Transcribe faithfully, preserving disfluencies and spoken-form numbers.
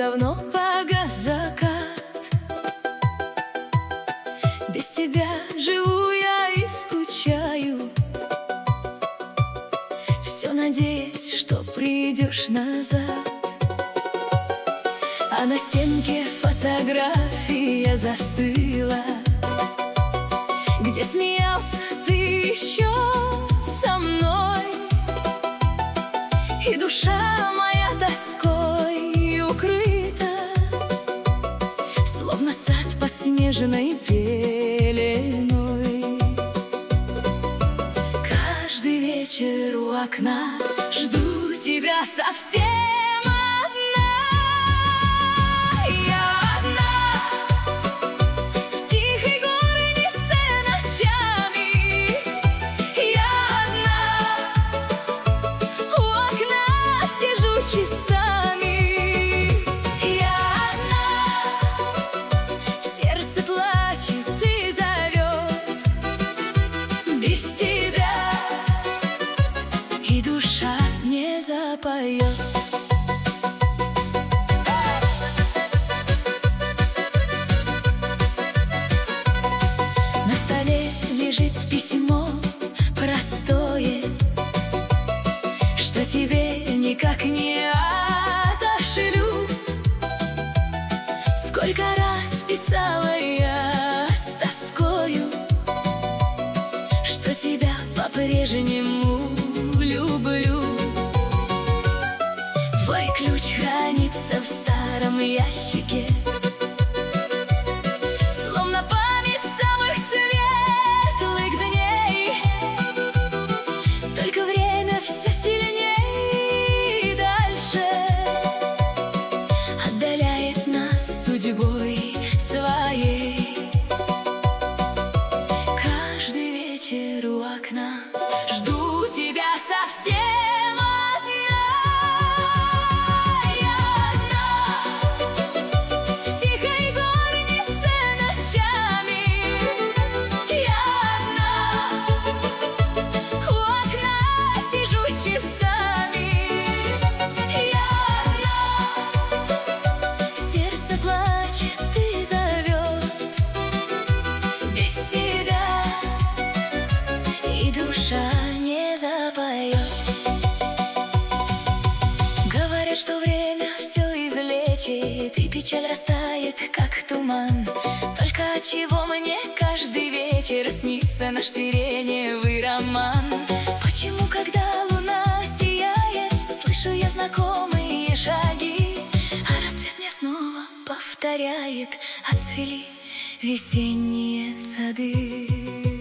давно погас закат. Без тебя живу я и скучаю, все надеюсь, что придешь назад. А на стенке фотография застыла, где смеялся ты еще со мной. И душа моя тоской укрыта, словно сад под снежной пеленой. Каждый вечер у окна жду тебя совсем одна. Я одна в тихой горнице ночами. Я одна у окна сижу часами. Я одна, сердце плачет и зовет. Без тебя и душа не запоет. На столе лежит письмо простое, что тебе никак не отошлю. Сколько раз писала я с тоскою, что тебя по-прежнему люблю. Твой ключ хранится в старом ящике, словно память самых светлых дней. Только время все сильнее и дальше отдаляет нас судьбой своей. Каждый вечер у окна жду тебя совсем одна. Я одна в тихой горнице ночами. Я одна у окна сижу часами. Я одна, сердце плачет и зовет. Без тебя и душа не запоет. Говорят, что время все излечит, и печаль растает, как туман. Только отчего мне каждый вечер снится наш сиреневый роман? Почему, когда луна сияет, слышу я знакомые шаги, а рассвет мне снова повторяет: отцвели весенние сады.